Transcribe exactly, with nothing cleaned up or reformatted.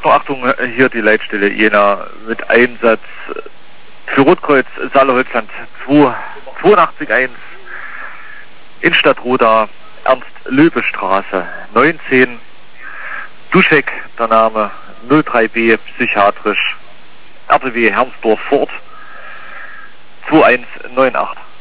Achtung, Achtung, hier die Leitstelle Jena mit Einsatz für Rotkreuz Saale-Holzland zweiundachtzig eins in Stadtroda, Ernst-Löbe-Straße neunzehn, Duschek, der Name null drei B, psychiatrisch, R T W Hermsdorf Fort zwei eins neun acht.